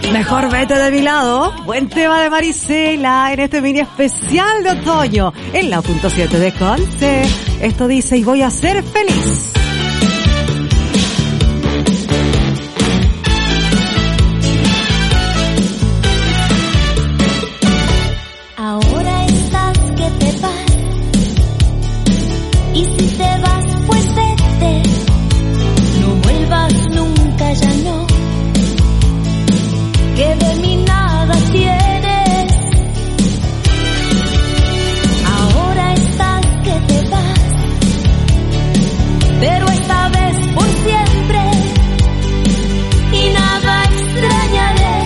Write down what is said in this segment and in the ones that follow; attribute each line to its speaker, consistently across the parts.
Speaker 1: Mejor vete de mi lado. Buen tema de Marisela en este mini especial de otoño en la .7 de Conce. Esto dice: y voy a ser feliz.
Speaker 2: Ahora estás que te vas, y si te vas pues vete, no vuelvas nunca, ya no, que de mí nada tienes. Ahora estás que te vas, pero esta vez por siempre, y nada extrañaré,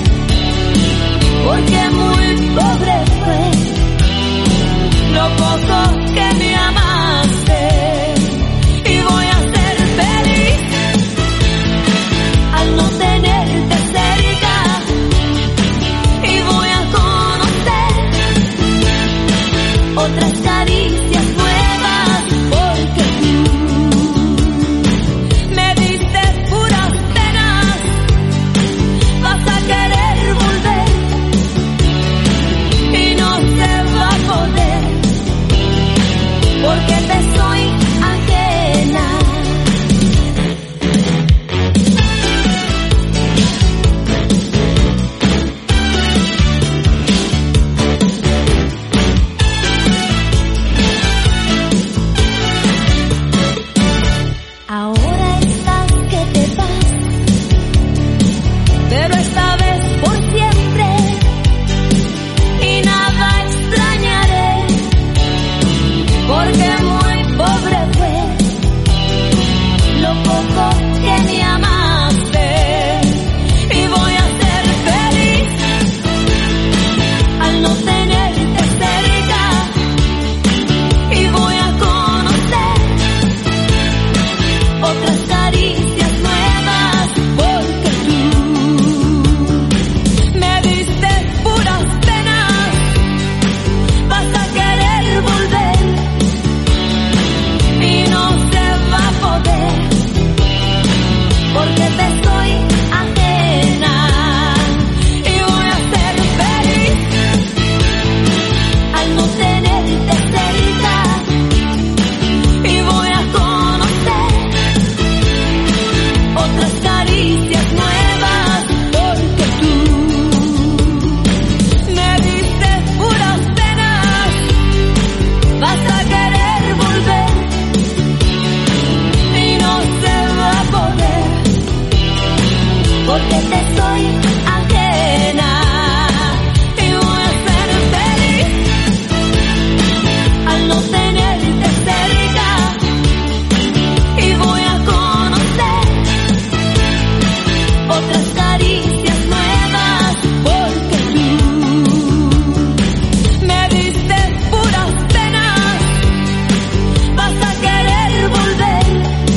Speaker 2: porque muy pobre fue lo poco que me amaste, y voy a ser feliz al no tenerte cerca, y voy a conocer otras caricias nuevas, porque tú me diste puras penas, vas a querer volver y no se va a poder, porque te soy ajena. Ahora estás que te vas, pero esta vez por siempre, y nada extrañaré, porque muy pobre fue lo poco que me amaste, y voy a ser feliz al no tenerte cerca, y voy a conocer otras caricias nuevas, porque tú me diste puras penas, vas a querer volver y no se va a poder, porque te soy ajena, y voy a ser feliz al no tenerte cerca, y voy a conocer otras caricias nuevas, porque tú me diste puras penas, vas a querer volver y no se va a poder, porque te soy ajena, y voy a ser feliz al no tenerte cerca, y voy a conocer otras caricias nuevas, porque tú me diste puras penas, vas a querer volver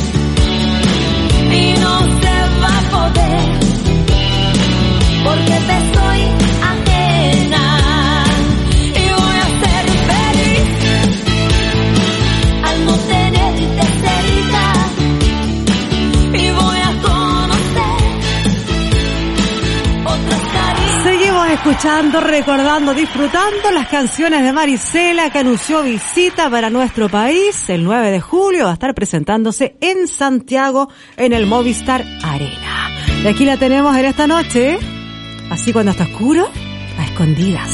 Speaker 2: y no se va a poder, porque te soy ajena, y voy a ser feliz al no tenerte cerca, y voy a conocer otras caricias.
Speaker 1: Seguimos escuchando, recordando, disfrutando las canciones de Marisela, que anunció visita para nuestro país el 9 de julio. Va a estar presentándose en Santiago en el Movistar Arena. Y aquí la tenemos en esta noche, así cuando está oscuro, a escondidas.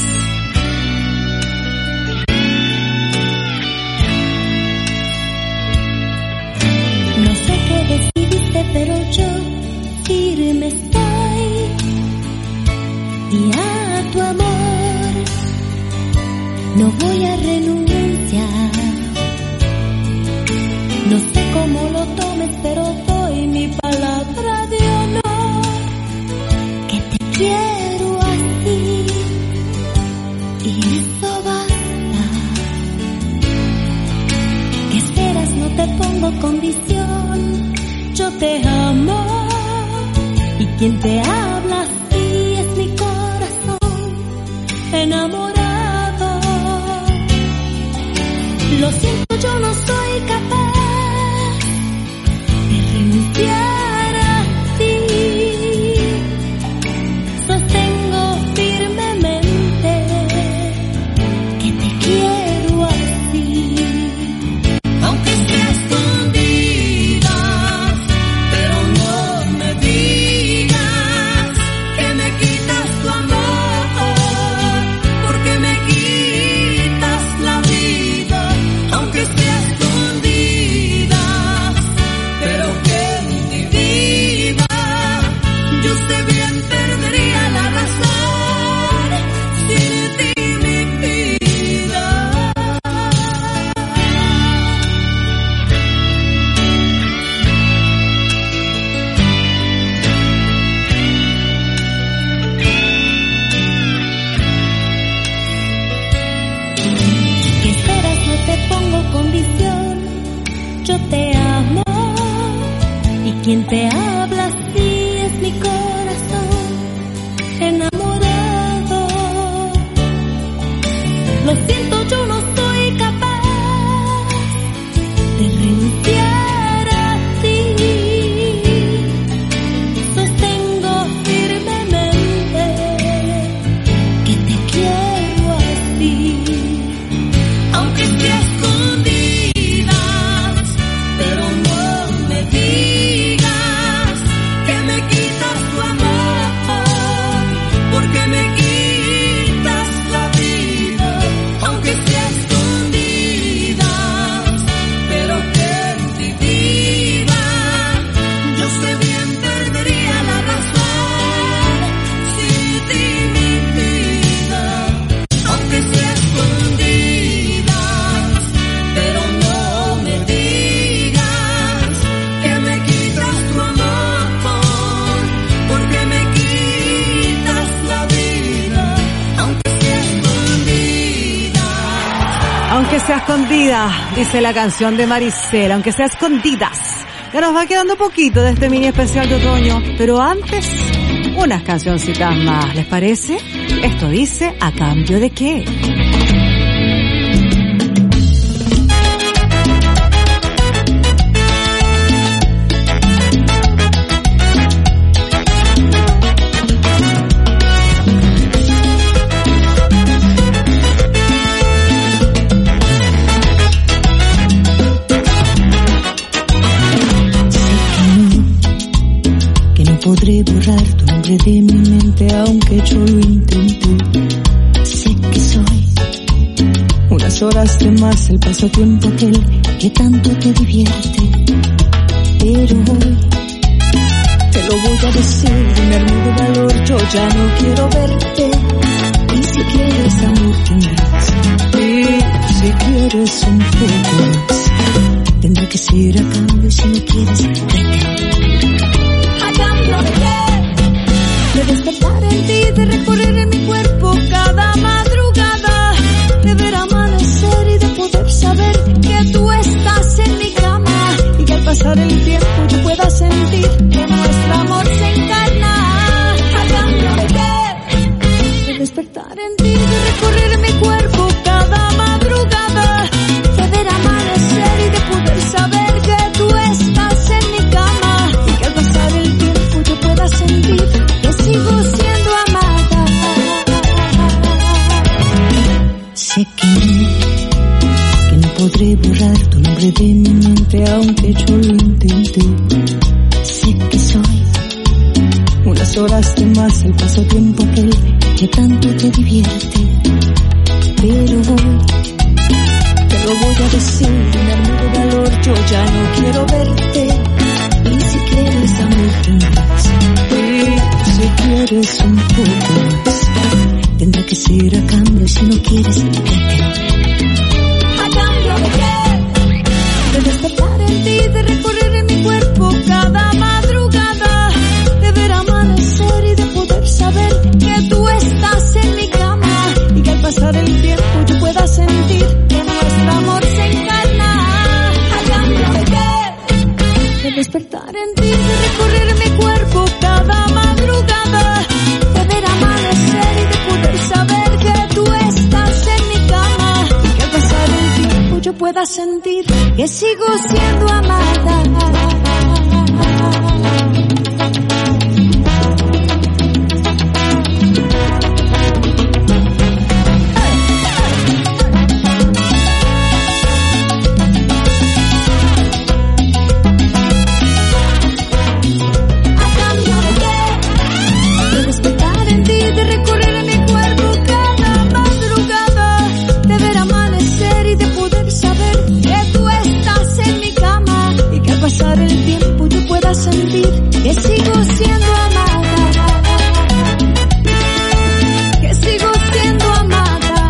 Speaker 2: No sé qué decidiste, pero yo firme estoy, y a tu amor no voy a renunciar. No sé cómo lo tomes, pero doy mi palabra de honor, que te quiero así, y eso basta. ¿Qué esperas? No te pongo condición, yo te amo, y quien te habla así es mi corazón enamorado. Lo siento, yo no soy capaz de renunciar a ti.
Speaker 1: Aunque sea escondida, dice la canción de Maricela, aunque sea escondidas. Ya nos va quedando poquito de este mini especial de otoño, pero antes, unas cancioncitas más, ¿les parece? Esto dice, ¿a cambio de qué?
Speaker 2: Podré borrar tu nombre de mi mente aunque yo lo intente. Sé que soy unas horas de más, el pasatiempo aquel que tanto te divierte. Pero hoy te lo voy a decir, me armo de valor, yo ya no quiero verte. Y si quieres amor tendrás, y si quieres un poco más, tendrá que ser a cambio, si no quieres vete. De despertar en ti, de recorrer en mi cuerpo cada madrugada, de ver amanecer y de poder saber que tú estás en mi cama y que al pasar el tiempo yo pueda sentir que nuestro amor se encarna. ¿A cambio de qué? De despertar en ti, de recorrer en mi cuerpo cada madrugada, de ver amanecer y de poder saber que tú estás en mi cama y que al pasar el tiempo yo pueda sentir que sigo siendo amada. Sé que no podré borrar tu nombre de mi mente aunque yo lo intente. Sé que soy unas horas de más, el pasatiempo aquel que tanto te divierte. Pero hoy te lo voy a decir, me armo de valor, yo ya no quiero verte. Y si quieres amor tendrás, y si quieres un poco más, tendrá que ser a cambio, si no quieres vete. ¿A cambio de qué? De despertar en ti, de recorrer en mi cuerpo cada madrugada, de ver amanecer y de poder saber que tú estás en mi cama y que al pasar el tiempo yo pueda sentir que nuestro amor se encarna. ¿A cambio de qué? De despertar en ti, de recorrer mi cuerpo cada madrugada, de ver amanecer y de poder saber que tú estás en mi cama y que al pasar el tiempo yo pueda sentir que sigo siendo amada. Pasar el tiempo yo pueda sentir que sigo siendo amada, que sigo siendo amada,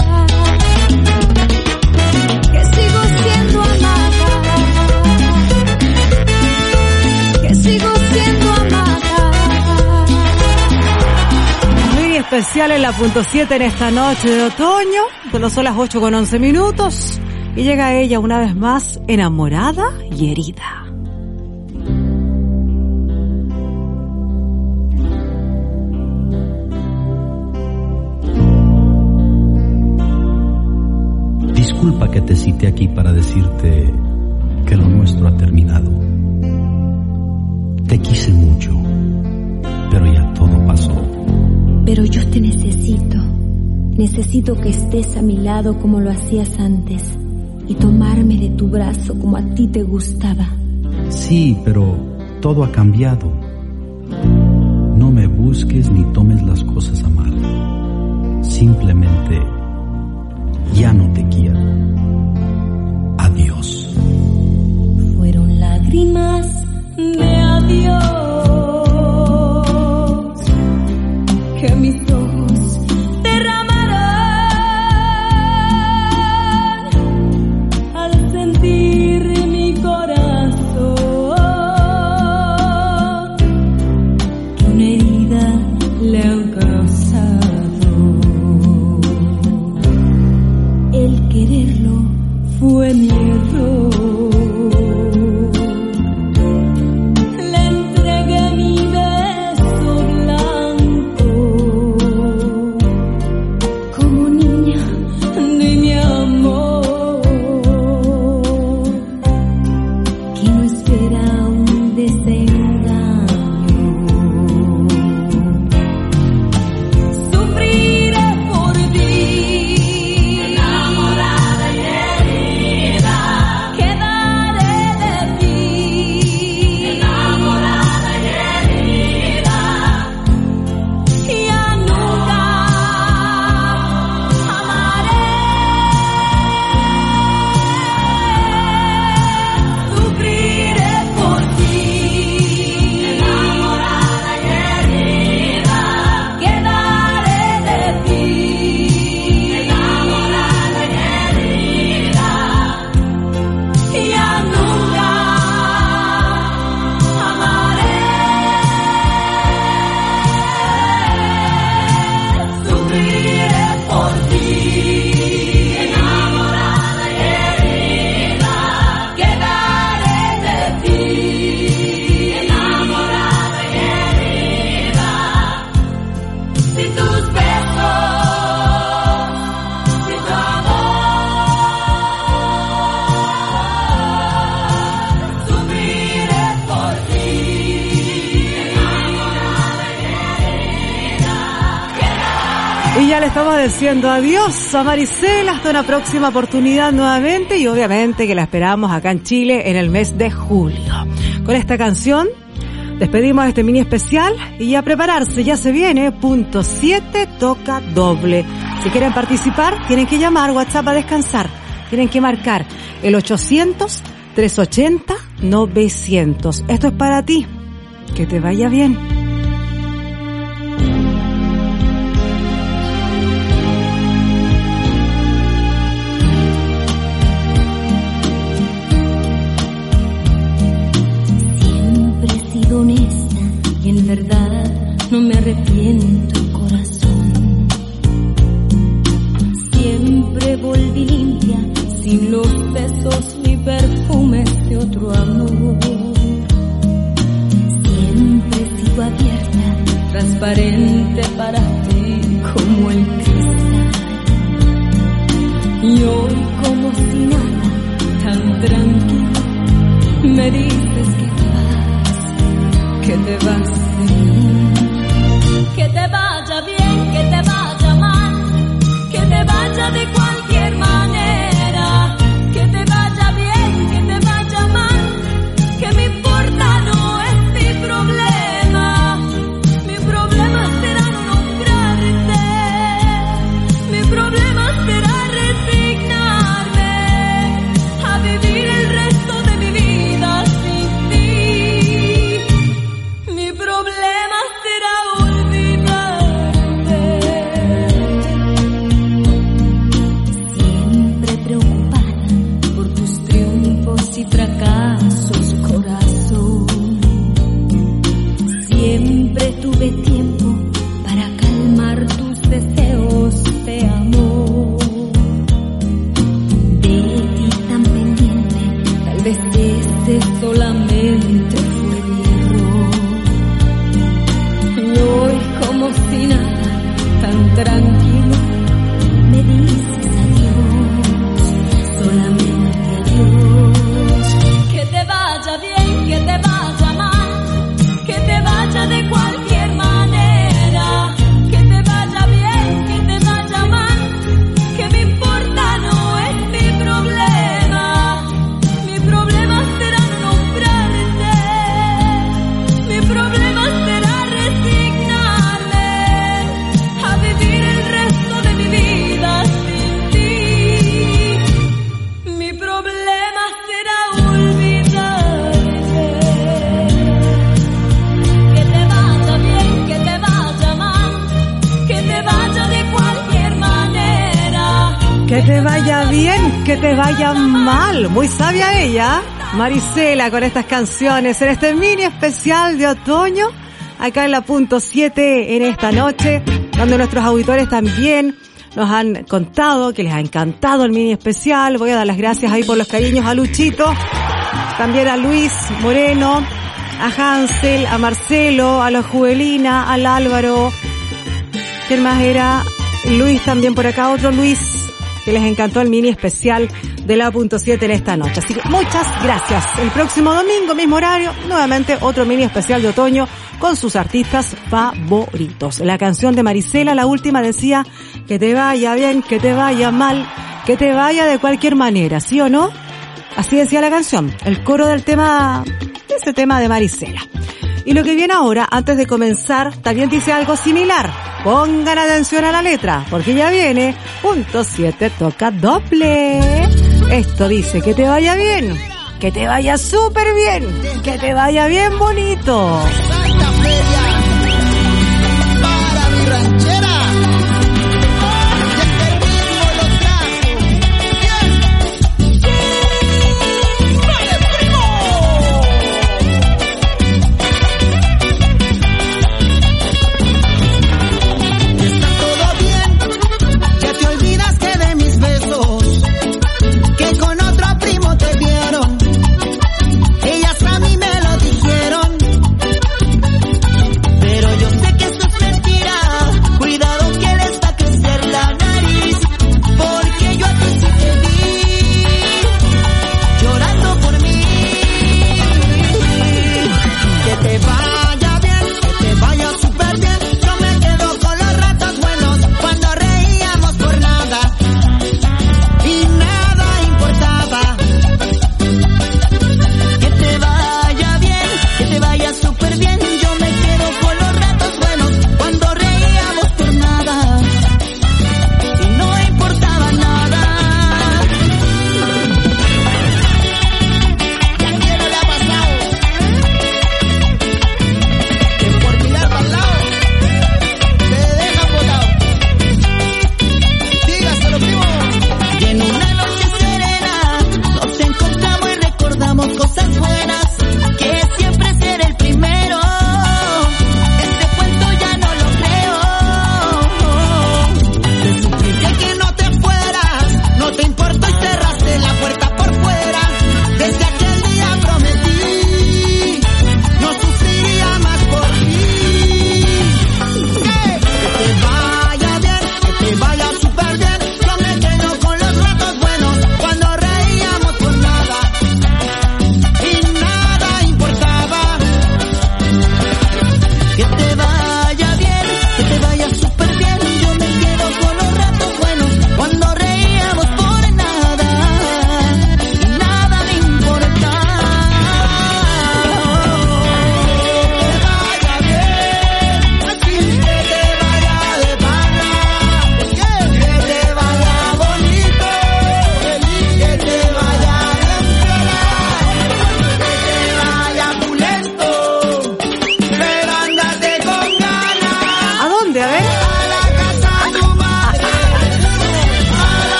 Speaker 2: que sigo siendo amada, que sigo siendo amada.
Speaker 1: Muy especial en la punto 7 en esta noche de otoño, cuando son las 8:11. Y llega ella una vez más enamorada y herida.
Speaker 3: Disculpa que te cite aquí para decirte que lo nuestro ha terminado. Te quise mucho, pero ya todo pasó.
Speaker 2: Pero yo te necesito. Necesito que estés a mi lado como lo hacías antes y tomarme de tu brazo como a ti te gustaba.
Speaker 3: Sí, pero todo ha cambiado. No me busques ni tomes las cosas a mal. Simplemente ya no te quiero. Adiós.
Speaker 2: Fueron lágrimas de adiós que mis ojos derramaron al sentir mi corazón que una herida le han causado. sin tus besos, sin tu amor, sufriré por ti.
Speaker 1: Y ya le estamos diciendo adiós a Marisela hasta una próxima oportunidad nuevamente, y obviamente que la esperamos acá en Chile en el mes de julio. Con esta canción despedimos este mini especial y a prepararse, ya se viene punto 7 toca doble. Si quieren participar, tienen que llamar WhatsApp a descansar, tienen que marcar el 800-380-900. Esto es para ti, que te vaya bien.
Speaker 2: Honesta y en verdad no me arrepiento, corazón. Siempre volví limpia, sin los besos ni perfumes de otro amor. Siempre sigo abierta, transparente para ti como el cristal. Y hoy como si nada, tan tranquilo, me dices que te vas de mí. Que te vaya bien, que te vaya mal, que te vaya de cualquier manera. Que te vaya bien, que te vaya mal, que me importa no es mi problema. Mi problema será no nombrarte, mi problema será resignarme a vivir el resto de mi vida sin ti. Mi problema será olvidarte. Siempre preocupada por tus triunfos y fracasos, corazón. Siempre tuve tiempo para calmar tus deseos de amor. De ti tan pendiente, tal vez este solamente fue mi error. Y hoy como si nada, tan tranquilo, me dices adiós, solamente adiós. Que te vaya bien, que te vaya mal, que te vaya de cualquier manera. Que te vaya bien, que te vaya mal, que me importa no es mi problema. Mi problema será no nombrarte, mi problema será resignarme a vivir el resto de mi vida sin ti. Mi problema será olvidarte. Que te vaya bien, que te vaya mal, que te vaya de cualquier manera.
Speaker 1: Que te vaya bien, que te vaya mal. Muy sabia ella, Marisela, con estas canciones en este mini especial de otoño, acá en la punto 7 en esta noche, donde nuestros auditores también nos han contado que les ha encantado el mini especial. Voy a dar las gracias ahí por los cariños a Luchito, también a Luis Moreno, a Hansel, a Marcelo, a la Juvelina, al Álvaro. ¿Quién más era? Luis también por acá, otro Luis, que les encantó el mini especial de la punto 7 en esta noche. Así que muchas gracias. El próximo domingo, mismo horario, nuevamente otro mini especial de otoño con sus artistas favoritos. La canción de Marisela, la última, decía que te vaya bien, que te vaya mal, que te vaya de cualquier manera, ¿sí o no? Así decía la canción, el coro del tema, ese tema de Marisela. Y lo que viene ahora, antes de comenzar, también dice algo similar. Pongan atención a la letra, porque ya viene punto 7 toca doble. Esto dice que te vaya bien, que te vaya súper bien, que te vaya bien bonito.
Speaker 4: Santa Feria, para mi ranchera.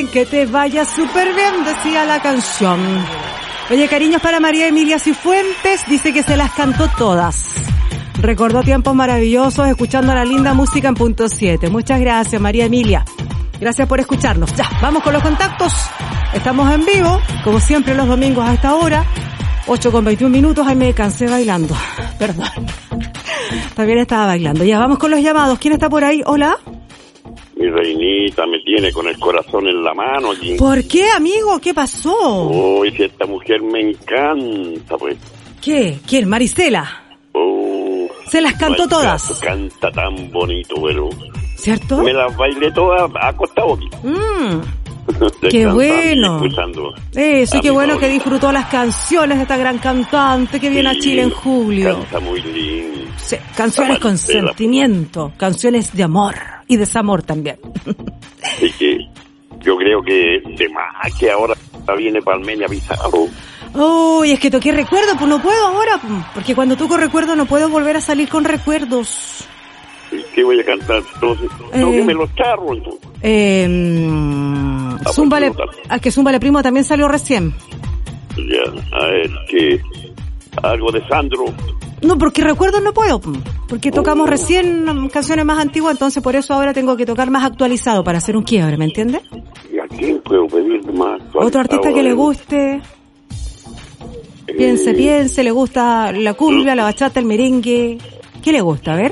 Speaker 1: que te vaya súper bien, decía la canción. Oye, cariños para María Emilia Cifuentes, dice que se las cantó todas. Recordó tiempos maravillosos escuchando la linda música en punto 7. Muchas gracias, María Emilia. Gracias por escucharnos. Ya, vamos con los contactos. Estamos en vivo, como siempre los domingos a esta hora. 8:21. Ay, me cansé bailando. Perdón. También estaba bailando. Ya, vamos con los llamados. ¿Quién está por ahí? Hola.
Speaker 5: Mi reinita me tiene con el corazón en la mano allí.
Speaker 1: ¿Por qué, amigo? ¿Qué pasó?
Speaker 5: Uy, si esta mujer me encanta, pues.
Speaker 1: ¿Qué? ¿Quién? Marisela. Se las cantó todas.
Speaker 5: Canta tan bonito, pero...
Speaker 1: ¿Cierto?
Speaker 5: Me las bailé todas acostado aquí.
Speaker 1: Qué bueno.
Speaker 5: Eso,
Speaker 1: y qué bueno que disfrutó las canciones de esta gran cantante que viene a Chile en julio.
Speaker 5: Canta muy lindo.
Speaker 1: Sí, canciones con sentimiento, canciones de amor y desamor también.
Speaker 5: Así que yo creo que de más que ahora viene Palmeña Pizarro.
Speaker 1: Uy, es que toqué recuerdos, pues no puedo ahora, porque cuando toco recuerdos no puedo volver a salir con recuerdos.
Speaker 5: ¿Qué voy a cantar? Entonces, tóqueme los charros, entonces.
Speaker 1: Que Zúmbale Primo también salió recién.
Speaker 5: Ya, a ver, que algo de Sandro.
Speaker 1: No, porque recuerdos no puedo, porque tocamos recién canciones más antiguas, entonces por eso ahora tengo que tocar más actualizado para hacer un quiebre, ¿me entiendes?
Speaker 5: ¿Y a quién puedo pedir más actualizado?
Speaker 1: Otro artista que le guste. Piense, le gusta la cumbia, la bachata, el merengue. ¿Qué le gusta? A ver.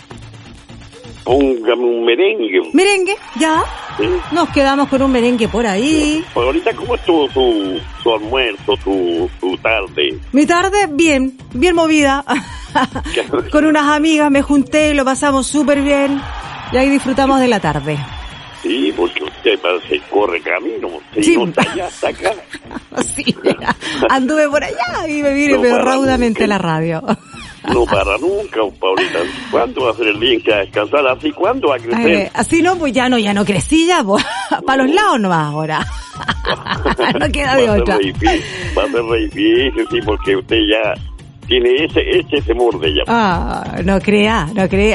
Speaker 5: Póngame un merengue.
Speaker 1: ¿Merengue? ¿Ya?
Speaker 5: Sí.
Speaker 1: Nos quedamos con un merengue por ahí.
Speaker 5: Pues ahorita, ¿cómo estuvo su almuerzo, tu tarde?
Speaker 1: Mi tarde, bien movida. Con unas amigas me junté, lo pasamos súper bien. Y ahí disfrutamos de la tarde.
Speaker 5: Sí, porque usted se corre camino.
Speaker 1: Sí.
Speaker 5: No está allá, está acá.
Speaker 1: Sí, anduve por allá y me vine pero raudamente a la radio.
Speaker 5: No para nunca, Paulita. ¿Cuándo va a ser el día en que va a descansar? ¿Así cuándo va a crecer?
Speaker 1: Así no, pues ya no crecí ya, pues. Para los lados nomás ahora. No queda de otra.
Speaker 5: Va a ser re difícil, sí, porque usted ya tiene ese morde ya.
Speaker 1: No crea.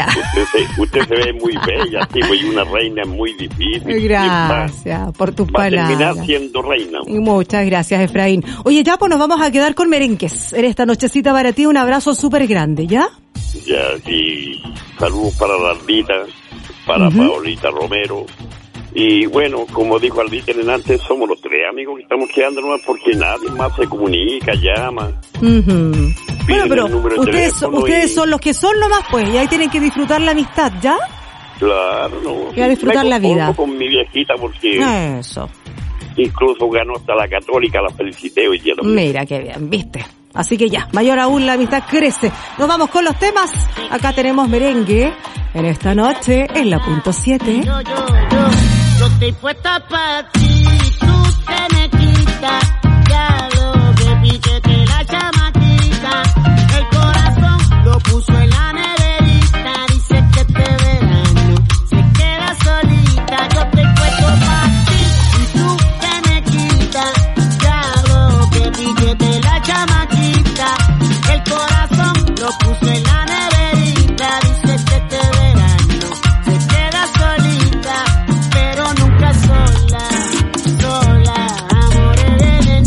Speaker 5: Usted se ve muy bella, sí, pues, y una reina es muy difícil.
Speaker 1: Gracias por tus palabras.
Speaker 5: Va a terminar siendo reina.
Speaker 1: Muchas gracias, Efraín. Oye, ya pues nos vamos a quedar con merengues. En esta nochecita para ti, un abrazo súper grande, ¿ya?
Speaker 5: Ya, sí. Saludos para la Ardita, para Paulita Romero. Y bueno, como dijo Aldita antes, somos los tres amigos que estamos quedándonos porque nadie más se comunica, llama.
Speaker 1: Bueno, pero ustedes son los que son nomás, pues, y ahí tienen que disfrutar la amistad, ¿ya?
Speaker 5: Claro, no.
Speaker 1: Y a disfrutar la vida.
Speaker 5: Con mi viejita porque...
Speaker 1: Eso.
Speaker 5: Incluso ganó hasta la Católica, la felicité hoy día también.
Speaker 1: Mira qué bien, ¿viste? Así que ya, mayor aún la amistad crece. Nos vamos con los temas. Acá tenemos merengue en esta noche en la punto 7.
Speaker 6: Yo estoy puesta para ti, tú te me quitas, ya lo que piquete la chamaquita, el corazón lo puso en la neverita, dice que este verano se queda solita, yo estoy puesto para ti, y tú te me quitas, ya lo que piquete la chamaquita, el corazón lo puso en la neverita, dice que este verano se queda solita, pero nunca sola, amores de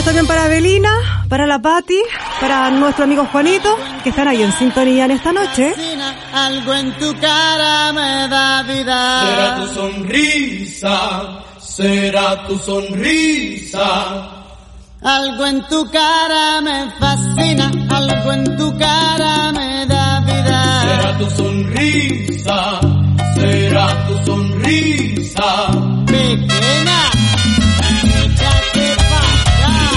Speaker 1: también para Belina, para la Pati, para nuestro amigo Juanito, que están ahí en sintonía en esta noche.
Speaker 6: Algo en tu cara me da vida.
Speaker 7: Será tu sonrisa, será tu sonrisa.
Speaker 6: Algo en tu cara me fascina, algo en tu cara me da vida.
Speaker 7: Será tu sonrisa, será tu sonrisa.
Speaker 6: Pequeña, échate pa' acá.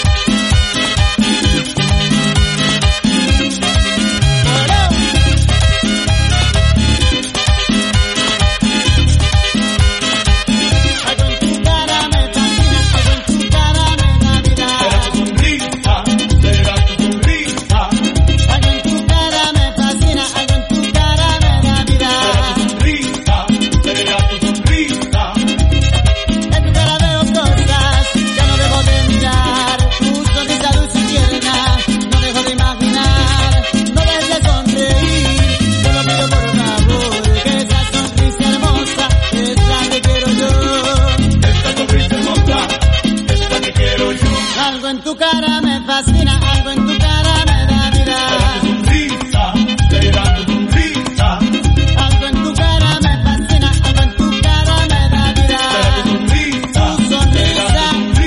Speaker 6: Algo en tu cara me fascina, algo en tu cara me da vida.
Speaker 7: Será tu sonrisa, será tu sonrisa.
Speaker 6: Algo en tu cara me fascina, algo en tu cara me da vida.
Speaker 7: Será tu sonrisa, será tu sonrisa.
Speaker 6: En tu cara veo cosas que no dejo de mirar. Tu sonrisa dulce y tierna, no dejo de imaginar. No dejes de sonreír, te lo pido por favor. Que esa sonrisa hermosa es la que quiero yo.
Speaker 7: Esta sonrisa hermosa es la que quiero yo.
Speaker 6: Algo en tu cara me fascina, algo en tu cara me da vida.
Speaker 7: Sonrisa, será tu sonrisa.
Speaker 6: Algo en tu cara me fascina, algo en tu cara me da vida.
Speaker 7: Sonrisa,
Speaker 6: Tu sonrisa,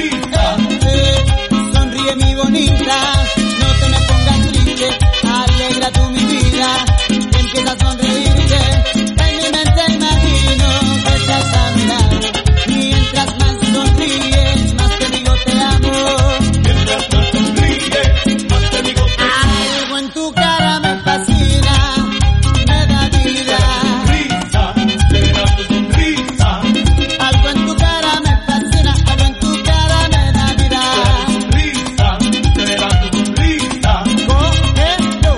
Speaker 6: sonríe mi bonita, no te me pongas triste, alegra tú mi vida, empieza a sonreírte, en mi mente imagino que estás a mi lado, mientras más sonríes, más te digo te amo.
Speaker 7: Mientras más sonríes, más te digo que
Speaker 6: Algo en tu cara me fascina, me da vida.
Speaker 7: sonrisa, será tu sonrisa.
Speaker 6: Algo en tu cara me fascina, algo en tu cara me da vida.
Speaker 7: Sonrisa, será tu sonrisa.
Speaker 6: Cógelo,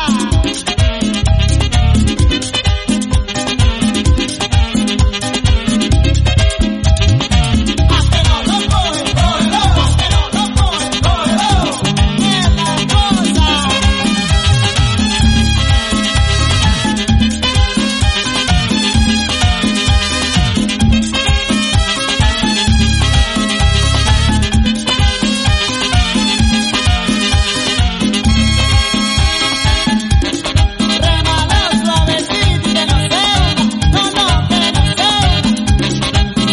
Speaker 6: remalo suavecito que no sea, no, que no sea.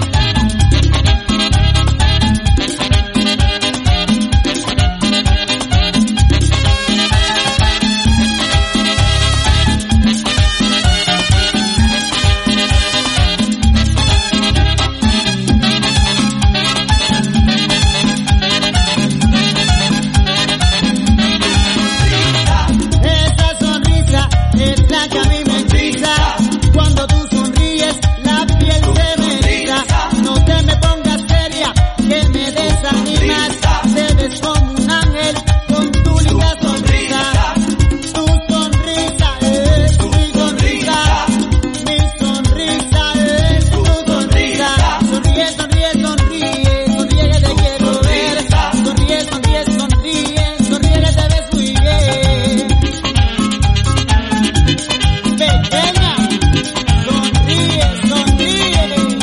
Speaker 6: Esa sonrisa es la que a mí me hechiza. Cuando tú sonríes, la piel se me eriza. No te me pongas seria, que me desanimas. Te ves como un ángel con tu linda sonrisa. Tu sonrisa es mi sonrisa. Mi sonrisa es tu sonrisa. Sonríe, sonríe, sonríe, sonríe que te quiero ver. Sonríe, sonríe, sonríe, sonríe que te ves muy bien. Pequeña, sonríe, sonríe.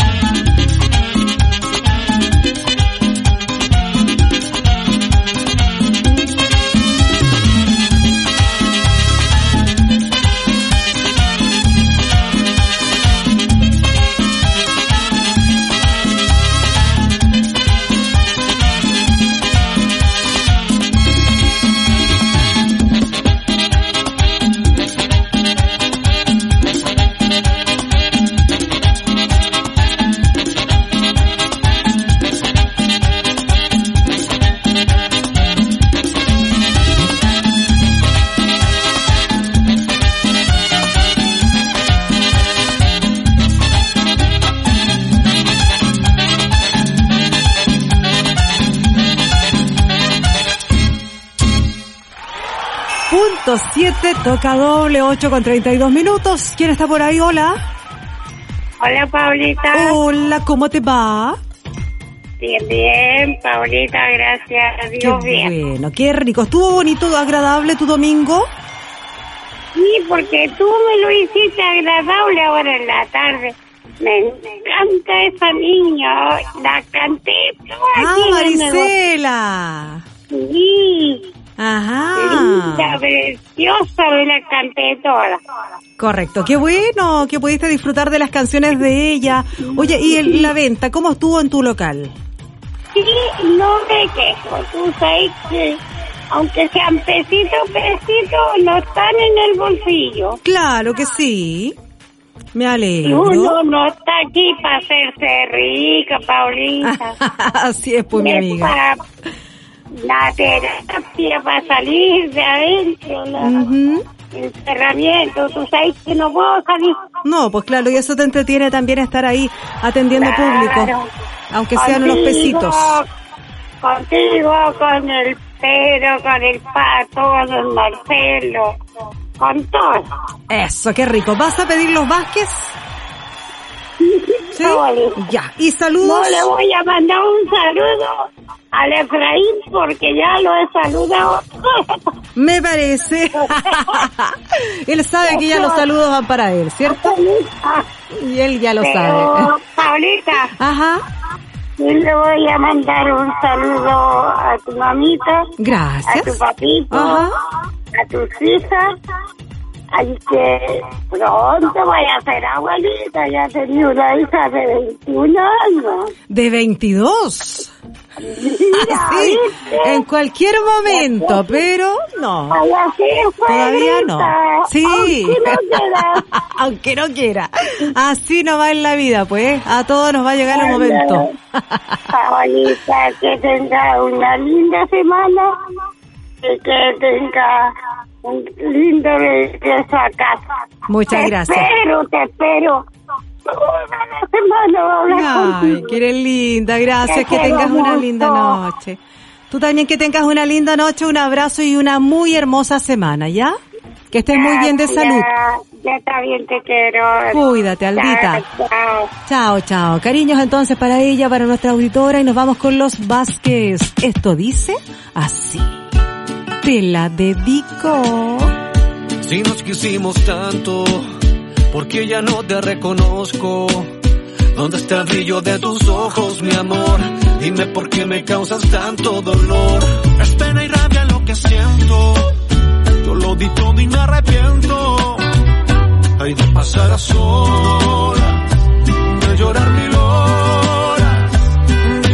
Speaker 1: Punto 7, toca doble, 8:32. ¿Quién está por ahí? Hola.
Speaker 8: Hola, Paulita.
Speaker 1: Hola, ¿cómo te va?
Speaker 8: Bien, bien, Paulita, gracias a Dios,
Speaker 1: Qué
Speaker 8: bien.
Speaker 1: bueno, qué rico. ¿Estuvo bonito, agradable tu domingo?
Speaker 8: Sí, porque tú me lo hiciste agradable ahora en la tarde. Me encanta esa niña, la canté toda.
Speaker 1: Ah, Marisela.
Speaker 8: Sí.
Speaker 1: Ajá.
Speaker 8: Linda, preciosa, me la canté toda.
Speaker 1: Correcto, qué bueno que pudiste disfrutar de las canciones de ella. Oye, ¿y la venta, cómo estuvo en tu local?
Speaker 8: Sí, no me quejo. Tú sabes que, aunque sean pesitos, no están en el bolsillo.
Speaker 1: Claro que sí. Me
Speaker 8: Y
Speaker 1: alegro.
Speaker 8: uno no está aquí para hacerse rica, Paulita.
Speaker 1: Así es, pues, mi
Speaker 8: Es
Speaker 1: amiga.
Speaker 8: para la terapia, para salir de adentro,
Speaker 1: Ujú.
Speaker 8: encerramiento. Tú sabes que no puedo salir.
Speaker 1: No, pues claro, y eso te entretiene también estar ahí atendiendo público, aunque sean unos pesitos.
Speaker 8: Contigo, con el Pedro, con el Pato, con el Marcelo, con todo.
Speaker 1: Eso, qué rico. ¿Vas a pedir los Vázquez? ¿Sí? Ya. ¿Y saludos?
Speaker 8: No le voy a mandar un saludo al Efraín porque ya lo he saludado.
Speaker 1: Me parece. Él sabe que ya los saludos van para él, ¿cierto? Y él ya lo sabe.
Speaker 8: Pero, Paulita,
Speaker 1: Ajá.
Speaker 8: yo le voy a mandar un saludo a tu mamita,
Speaker 1: Gracias.
Speaker 8: a tu papito,
Speaker 1: Ajá.
Speaker 8: a tus hijas. Así que pronto vaya a ser abuelita, ya tenía una hija de 21 años.
Speaker 1: De 22.
Speaker 8: Mira,
Speaker 1: Sí,
Speaker 8: ¿viste?
Speaker 1: en cualquier momento, pero no.
Speaker 8: Vaya a ser
Speaker 1: Todavía no.
Speaker 8: abuelita,
Speaker 1: Sí.
Speaker 8: aunque no quiera.
Speaker 1: Aunque no quiera. Así no va en la vida, pues. A todos nos va a llegar el momento.
Speaker 8: Abuelita, que tenga una linda semana y que tenga un lindo regreso a casa.
Speaker 1: Muchas gracias.
Speaker 8: Te espero. Toda la semana voy a hablar
Speaker 1: Ay,
Speaker 8: contigo.
Speaker 1: que eres linda. Gracias.
Speaker 8: Te
Speaker 1: Que tengas
Speaker 8: quiero
Speaker 1: una
Speaker 8: mucho.
Speaker 1: linda noche. Tú también que tengas una linda noche, un abrazo y una muy hermosa semana, ¿ya? Que estés muy bien de salud.
Speaker 8: Ya está bien, te quiero.
Speaker 1: Cuídate, Aldita.
Speaker 8: Chao, chao.
Speaker 1: Chao, chao. Cariños entonces para ella, para nuestra auditora, y nos vamos con los Vázquez. Esto dice así. Te la dedico.
Speaker 9: Si nos quisimos tanto, porque ya no te reconozco. ¿Dónde está el brillo de tus ojos, mi amor? Dime por qué me causas tanto dolor. Es pena y rabia lo que siento. Yo lo di todo y me arrepiento. Hay de pasar a solas, de llorar 1000 horas, de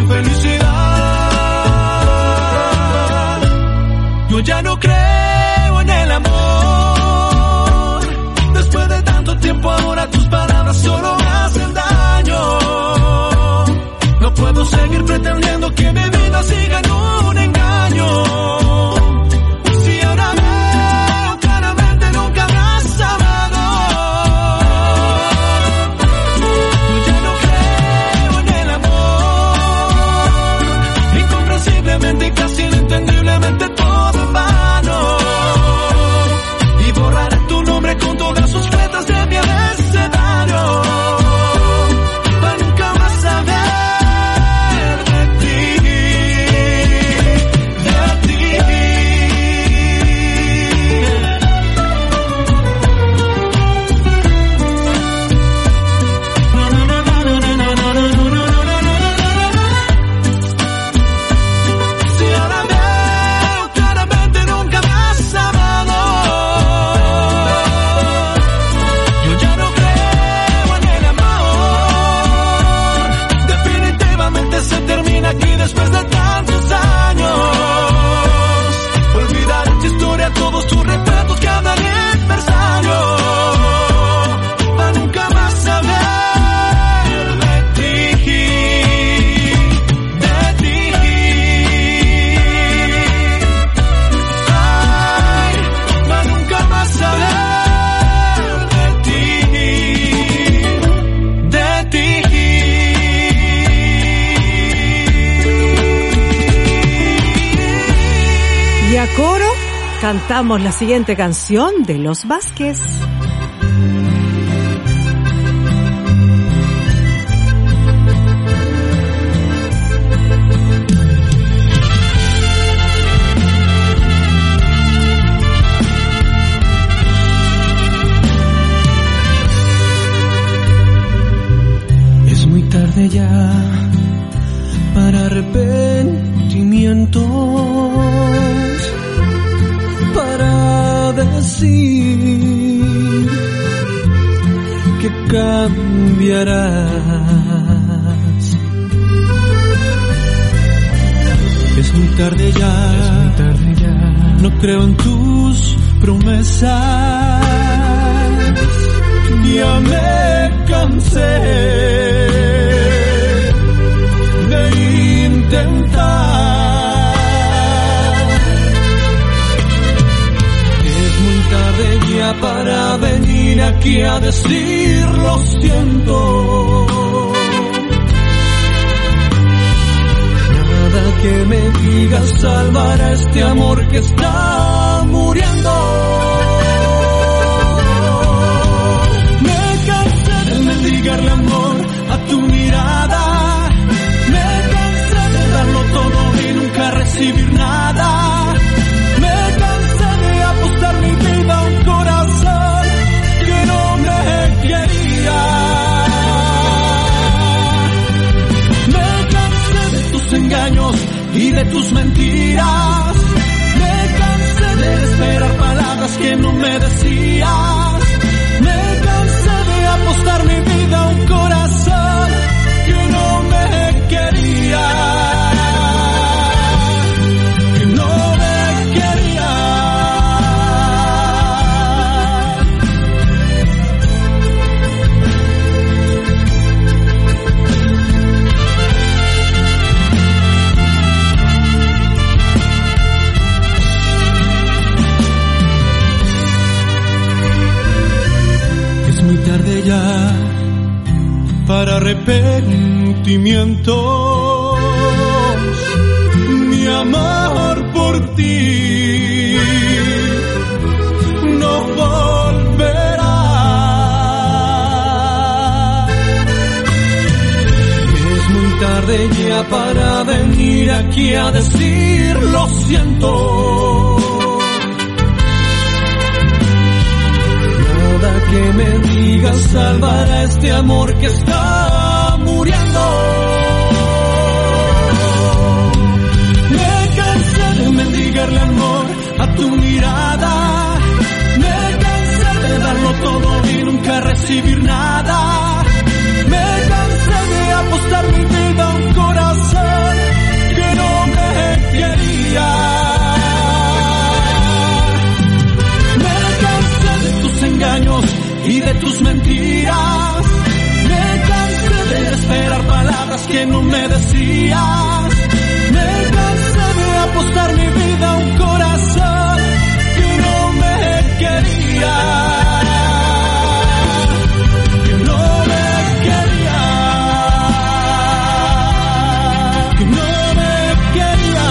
Speaker 9: infelicidad. Yo ya no creo en el amor. Después de tanto tiempo ahora tus palabras solo me hacen daño. No puedo seguir pretendiendo que mi vida siga en un engaño. Si ahora veo claramente nunca me has amado. Yo ya no creo en el amor. Incomprensiblemente y casi inentendiblemente todo en vano. Y borraré tu nombre con todas sus letras de mi abecedario. Para nunca más saber de ti, de ti. Si ahora veo claramente nunca me has amado. Yo ya no creo en el amor. Definitivamente se termina aquí después de tantos años. Olvidar tu historia, todos tus retratos, cada aniversario. Para nunca más saber de ti, de ti. Ay, para nunca más saber de ti, de ti.
Speaker 1: Y a coro cantamos la siguiente canción de los Vázquez.
Speaker 9: sentimientos para decir que cambiarás. Es muy tarde ya, no creo en tus promesas, ya me cansé de intentar. Es muy tarde ya para venir aquí a decir lo siento. Nada que me digas salvará este amor que está muriendo. Me cansé de mendigarle amor a tu mirada. Me cansé de darlo todo y nunca recibir nada. Me cansé de apostar mi vida a un corazón que no me quería. Me cansé de tus engaños y de tus mentiras. Me cansé de esperar palabras que no me decías. Me cansé de apostar mi vida a un corazón que no me quería. Que no me quería. Es muy tarde ya para arrepentimientos. Mi amor por ti no volverá. Es muy tarde ya para venir aquí a decir lo siento. Nada que me digas salvará este amor que está muriendo. Me cansé de mendigarle amor a tu mirada. Me cansé de darlo todo y nunca recibir nada. Me cansé de apostar mi vida a un corazón que no me quería. Engaños y de tus mentiras. Me cansé de esperar palabras que no me decías. Me cansé de apostar mi vida a un corazón que no me quería. Que no me quería. Que no me quería.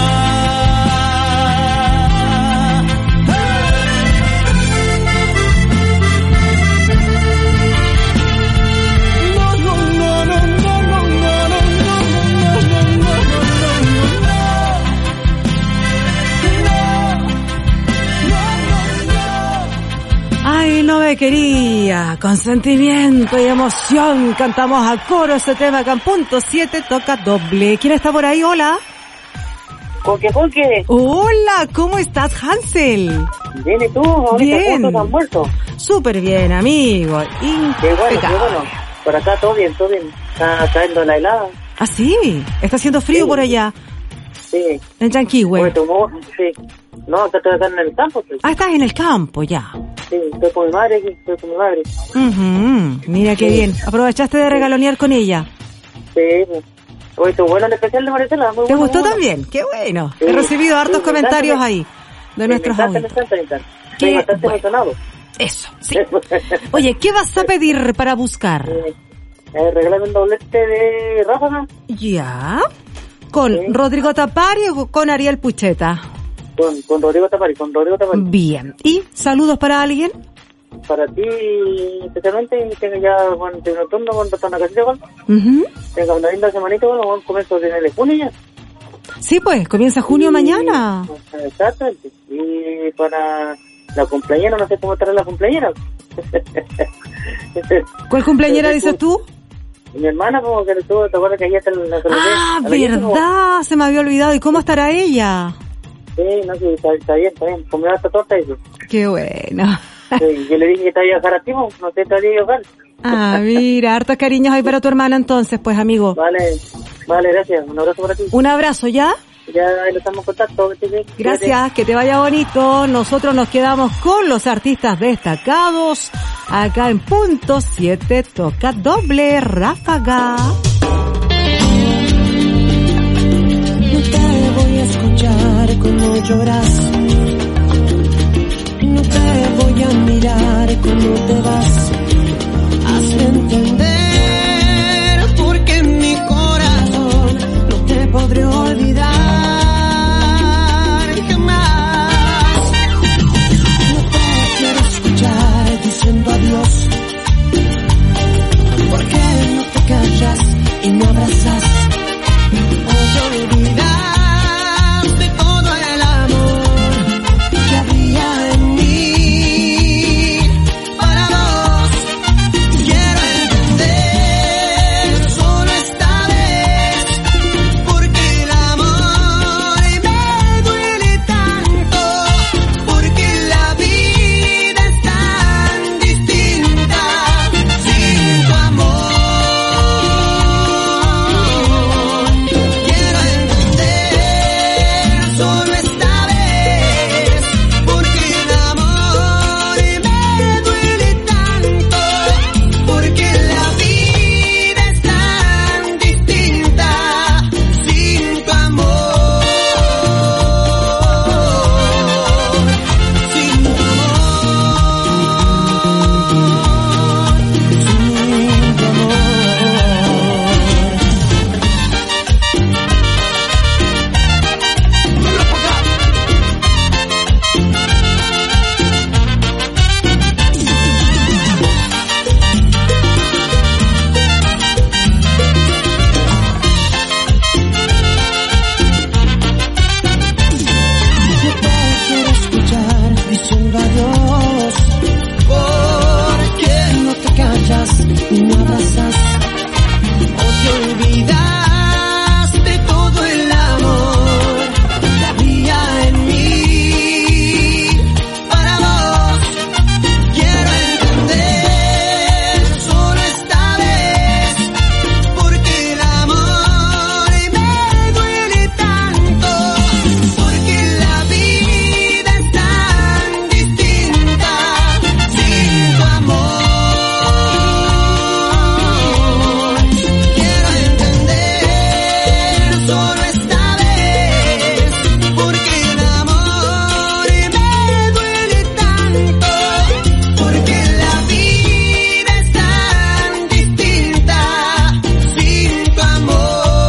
Speaker 1: Ay, no me quería, con sentimiento y emoción cantamos a coro ese tema que en punto 7 toca doble. ¿Quién está por ahí? Hola.
Speaker 10: Coque.
Speaker 1: Hola, ¿cómo estás, Hansel?
Speaker 10: Bien, ¿y tú?
Speaker 1: Bien.
Speaker 10: ¿Cómo has muerto?
Speaker 1: Súper bien, amigo.
Speaker 10: Qué bueno. Por acá todo bien. Está cayendo la helada.
Speaker 1: ¿Ah, sí? ¿Está haciendo frío
Speaker 10: Sí.
Speaker 1: por allá?
Speaker 10: Sí.
Speaker 1: En Yanquihue.
Speaker 10: Sí. No, acá estoy acá en el campo. Sí.
Speaker 1: Ah, estás en el campo ya.
Speaker 10: Sí, estoy con mi madre aquí,
Speaker 1: Mira qué bien. ¿Aprovechaste de regalonear con ella?
Speaker 10: Sí. Oye, tu bueno en especial de Maricela.
Speaker 1: ¿Te gustó también? Qué bueno.
Speaker 10: Sí.
Speaker 1: He recibido hartos comentarios ahí de nuestros
Speaker 10: Me
Speaker 1: auditores.
Speaker 10: encanta. Estoy bastante emocionado.
Speaker 1: Eso, sí. Oye, ¿qué vas a pedir para buscar?
Speaker 10: Regálame un doblete de Ráfaga.
Speaker 1: Ya. ¿Con Rodrigo Tapari o con Ariel Pucheta?
Speaker 10: Con Rodrigo Tapari.
Speaker 1: Bien. ¿Y saludos para alguien?
Speaker 10: Para ti, especialmente, tengo ya, bueno, tengo un turno con una casita, bueno. Tengo una linda semanita, bueno, vamos a comienzo de junio ya.
Speaker 1: Sí, pues, comienza junio mañana.
Speaker 10: Exactamente. Y para la cumpleañera, no sé cómo estará la cumpleañera.
Speaker 1: ¿Cuál cumpleañera dices tú?
Speaker 10: Mi hermana, como que estuvo, ¿te acuerdas que ayer la saludé?
Speaker 1: Ah, verdad, se me había olvidado. ¿Y cómo estará ella?
Speaker 10: Sí, no, sí, está bien. Comió hasta torta y sí.
Speaker 1: Qué bueno.
Speaker 10: Sí, yo le dije que te iba a dejar a ti, no sé, te iba a dejar.
Speaker 1: Ah, mira, hartos cariños ahí para tu hermana entonces, pues, amigo.
Speaker 10: Vale, gracias. Un abrazo para ti.
Speaker 1: Un abrazo, ¿ya?
Speaker 10: Ya lo estamos en contacto.
Speaker 1: Gracias, que te vaya bonito. Nosotros nos quedamos con los artistas destacados. Acá en punto 7 toca doble ráfaga.
Speaker 2: No te voy a escuchar como lloras. No te voy a mirar como te vas. Hazme entender porque en mi corazón no te podré olvidar jamás. No te quiero escuchar diciendo adiós. ¿Por qué no te callas y me abrazas? O te olvidas de todo el amor que había en mí para vos. Quiero entender solo esta vez porque el amor me duele tanto, porque la vida es tan distinta sin tu amor. Quiero entender solo esta vez porque el amor me duele tanto, porque la vida es tan distinta sin tu amor, sin tu Yo te quiero escuchar diciendo adiós. ¿Por qué no te callas y me abrazas? ¿O te olvidas de todo el amor que había en mí para vos? Quiero entender solo esta vez porque el amor me duele tanto, porque la vida es tan distinta sin tu amor. Quiero entender solo esta vez porque el amor me duele tanto, porque la vida es tan distinta sin tu amor,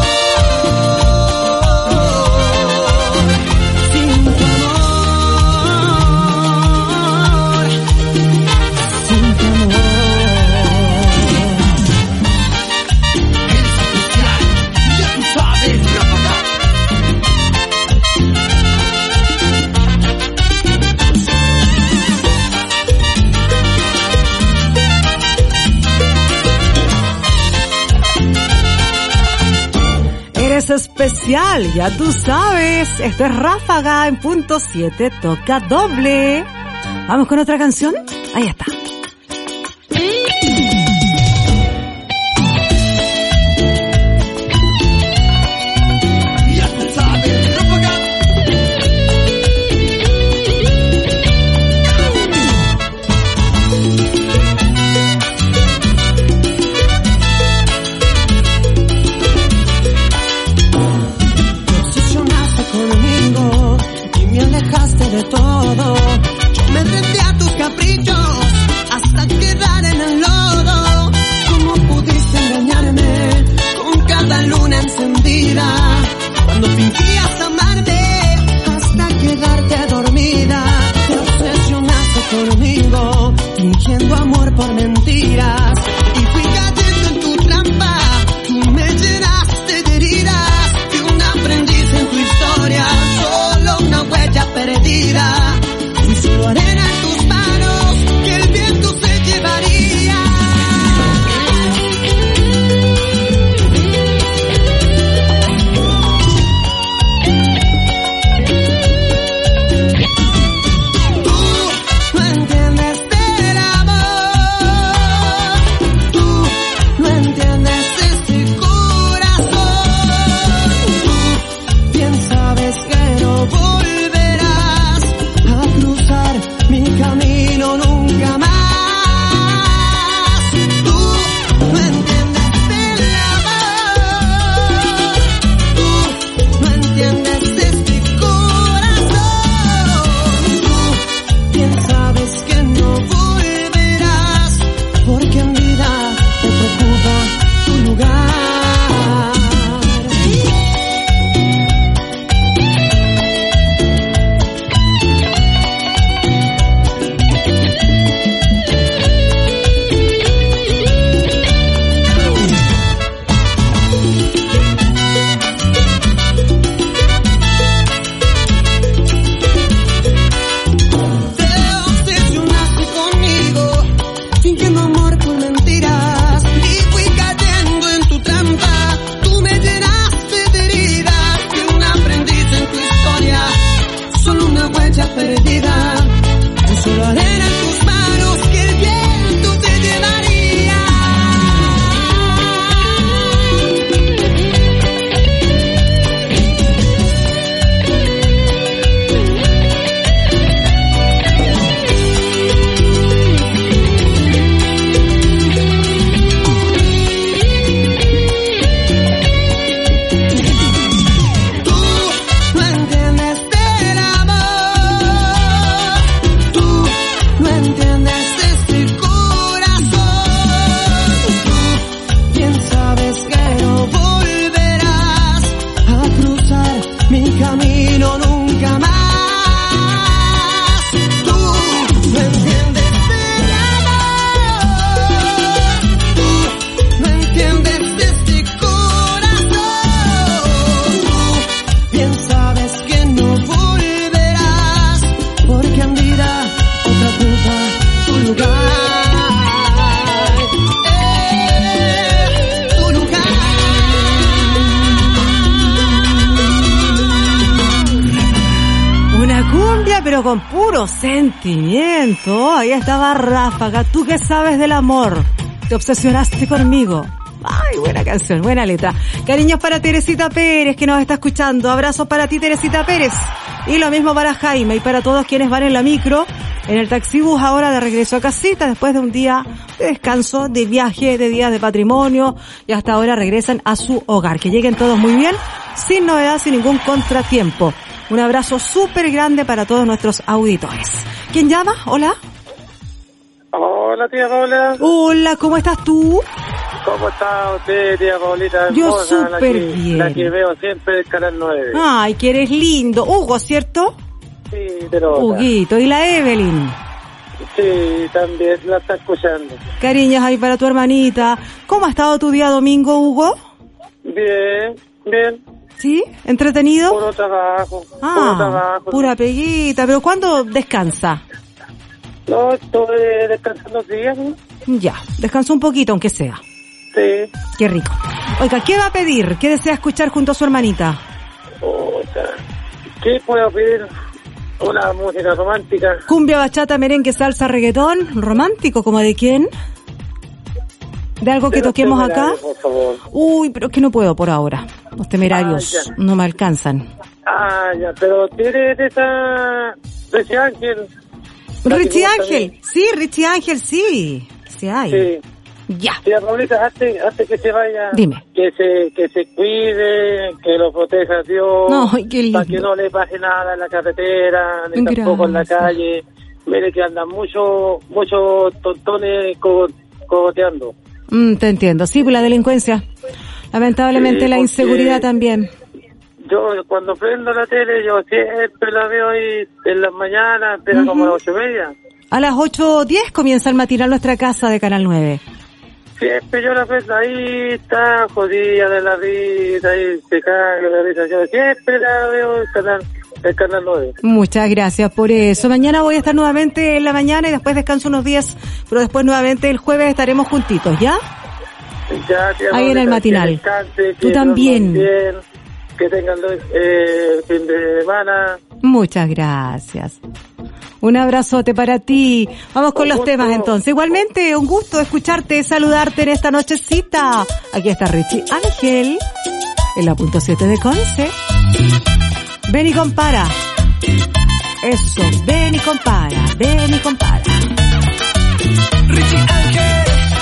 Speaker 2: sin tu amor, sin tu amor. Ya tú sabes, Ráfaga.
Speaker 1: Eres especial, ya tú sabes. Esto es Ráfaga en punto 7 toca doble. Vamos con otra canción. Ahí está.
Speaker 2: Ya tú sabes, Ráfaga. Te obsesionaste conmigo y me alejaste de todo. Yo me rendí a tus caprichos hasta quedar en el lodo. ¿Cómo pudiste engañarme con cada luna encendida? Cuando fingías amarme hasta quedarte dormida. Te obsesionaste conmigo fingiendo amor por mentiras y fui cayendo en tu trampa. Tú me llenaste de heridas, de un aprendiz en tu historia, solo una huella perdida.
Speaker 1: pero con puro sentimiento. Ahí estaba Ráfaga. ¿Tú qué sabes del amor? Te obsesionaste conmigo. Ay, buena canción, buena letra. Cariños para Teresita Pérez, que nos está escuchando. Abrazos para ti, Teresita Pérez. Y lo mismo para Jaime y para todos quienes van en la micro, en el taxibús, ahora de regreso a casita, después de un día de descanso, de viaje, de días de patrimonio, y hasta ahora regresan a su hogar. Que lleguen todos muy bien, sin novedad, sin ningún contratiempo. Un abrazo súper grande para todos nuestros auditores. ¿Quién llama? Hola.
Speaker 10: Hola, tía Paula.
Speaker 1: Hola, ¿cómo estás tú?
Speaker 10: ¿Cómo está usted, tía Paulita?
Speaker 1: Yo
Speaker 10: Hermosa,
Speaker 1: súper bien.
Speaker 10: La que veo siempre del Canal 9.
Speaker 1: Ay, que eres lindo. Hugo, ¿cierto?
Speaker 10: Sí, pero...
Speaker 1: Huguito. ¿Y la Evelyn?
Speaker 10: Sí, también la está escuchando.
Speaker 1: Cariños ahí para tu hermanita. ¿Cómo ha estado tu día domingo, Hugo?
Speaker 10: Bien, bien.
Speaker 1: ¿Sí? ¿Entretenido?
Speaker 10: Puro trabajo. Puro trabajo.
Speaker 1: Pura peguita. ¿Pero cuándo descansa?
Speaker 10: No, estoy descansando días, ¿no?
Speaker 1: Ya, descansa un poquito, aunque sea.
Speaker 10: Sí.
Speaker 1: Qué rico. Oiga, ¿qué va a pedir? ¿Qué desea escuchar junto a su hermanita?
Speaker 10: ¿Qué puedo pedir? Una música romántica.
Speaker 1: Cumbia, bachata, merengue, salsa, reggaetón. ¿Romántico? ¿Como de quién? ¿De algo que toquemos acá?
Speaker 10: Por favor.
Speaker 1: Uy, pero es que no puedo por ahora. Los temerarios no me alcanzan.
Speaker 10: Ya, pero tiene de esa... Richie Ángel.
Speaker 1: Richie Ángel, sí, Richie Ángel, sí. Sí hay.
Speaker 10: Sí.
Speaker 1: Ya.
Speaker 10: Tía Paulita, antes que se vaya,
Speaker 1: dime.
Speaker 10: Que se cuide, que lo proteja Dios,
Speaker 1: no, qué lindo.
Speaker 10: Para que no le pase nada en la carretera, ni tampoco en la calle. Mire que andan muchos tontones cogoteando.
Speaker 1: Te entiendo, sí, pues la delincuencia. Lamentablemente sí, la inseguridad también.
Speaker 10: Yo cuando prendo la tele, yo siempre la veo ahí en las mañanas, pero como a las 8:30. A las
Speaker 1: 8:10 comienza el matinal Nuestra Casa de Canal 9.
Speaker 10: Siempre yo la prendo ahí, está jodida de la vida, ahí se caga la risa. Yo siempre la veo el canal 9.
Speaker 1: Muchas gracias por eso. Mañana voy a estar nuevamente en la mañana y después descanso unos días, pero después nuevamente el jueves estaremos juntitos, ¿ya?
Speaker 10: Ya, tía,
Speaker 1: ahí en el matinal.
Speaker 10: Descanse,
Speaker 1: tú también.
Speaker 10: Bien, que tengan fin de semana.
Speaker 1: Muchas gracias. Un abrazote para ti. Vamos con los temas entonces. Igualmente, un gusto escucharte, saludarte en esta nochecita. Aquí está Richie Ángel, en la .7 de Conce. Ven y compara. Eso, ven y compara, ven y compara.
Speaker 9: Richie Ángel.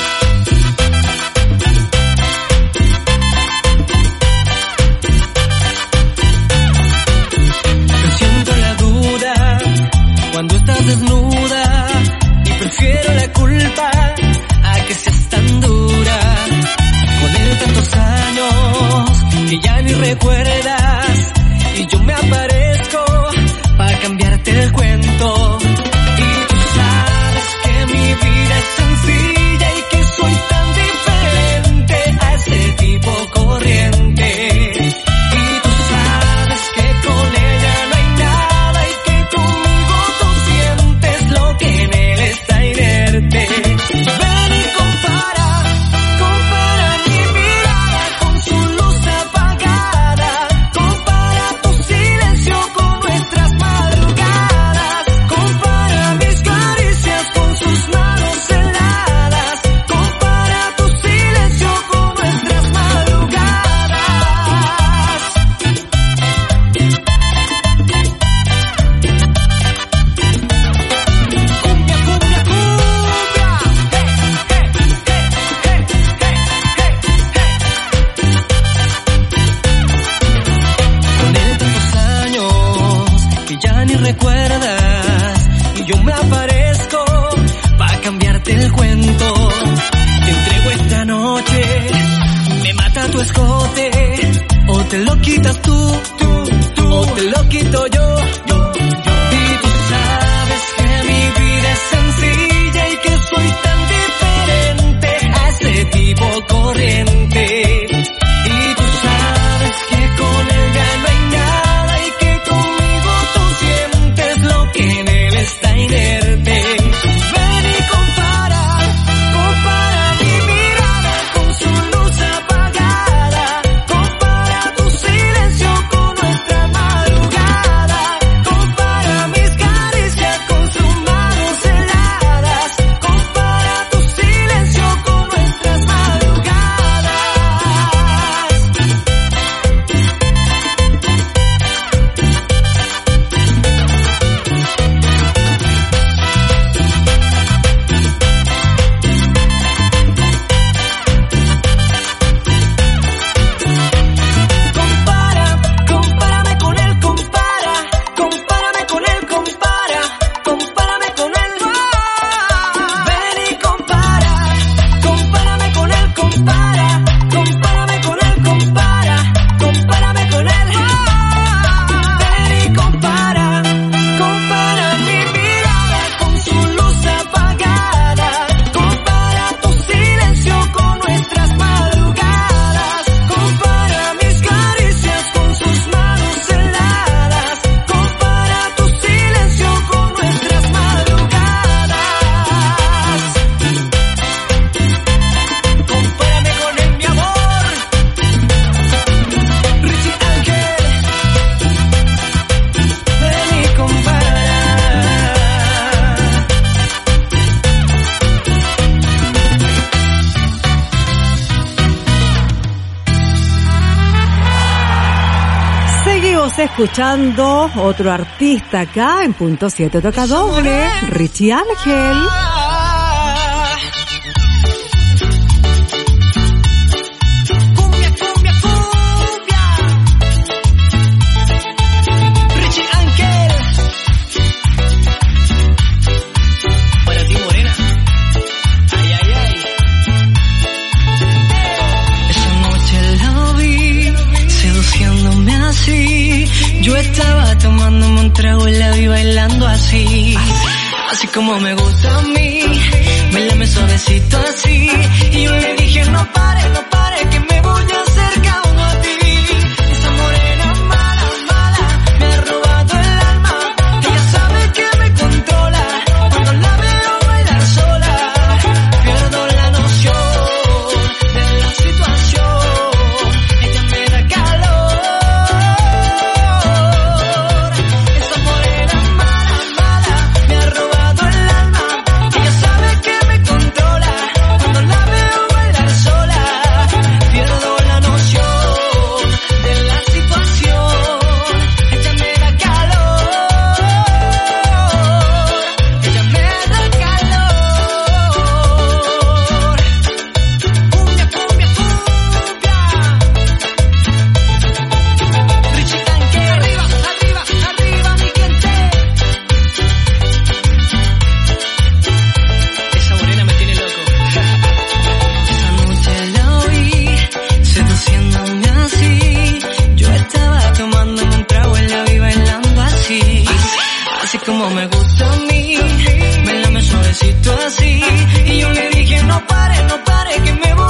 Speaker 9: Cuando estás desnuda y prefiero la culpa a que seas tan dura. Con él tantos años que ya ni recuerdas y yo me aparezco para cambiarte el cuento. Y tú sabes que mi vida es sencilla y que soy tan diferente a ese tipo corriente. Y tú sabes que con ella no hay nada y que conmigo lo que en él está inerte. Ven y compara mi mirada con su luz apagada. Compara tu silencio con nuestras madrugadas. Compara mis caricias con sus manos heladas. Compara tu silencio con nuestras madrugadas. Recuerdas y yo me aparezco para cambiarte el cuento. Te entrego esta noche, me mata tu escote, o te lo quitas tú, o te lo quito yo. Y tú sabes que mi vida es sencilla y que soy tan diferente a ese tipo corriente. Y tú sabes que con él ya no hay nada y que conmigo tú sientes lo que en él está inerte. Ven y compara mi mirada con su luz apagada. Compara tu silencio con nuestra madrugada.
Speaker 1: escuchando otro artista acá en Punto 7 Toca Doble, Richie Ángel.
Speaker 11: Yo estaba tomándome un trago y la vi bailando así, así como me gusta a mí. Bailame suavecito así, y yo le dije no pare, que me voy acercando a ti. Esa morena mala, mala, me ha robado el alma. Ella sabe que me controla, cuando la veo bailar sola, pierdo la noción de la situación. Ella me da calor. Como me gusta a mí, bailame suavecito así, y yo le dije no pare, que me voy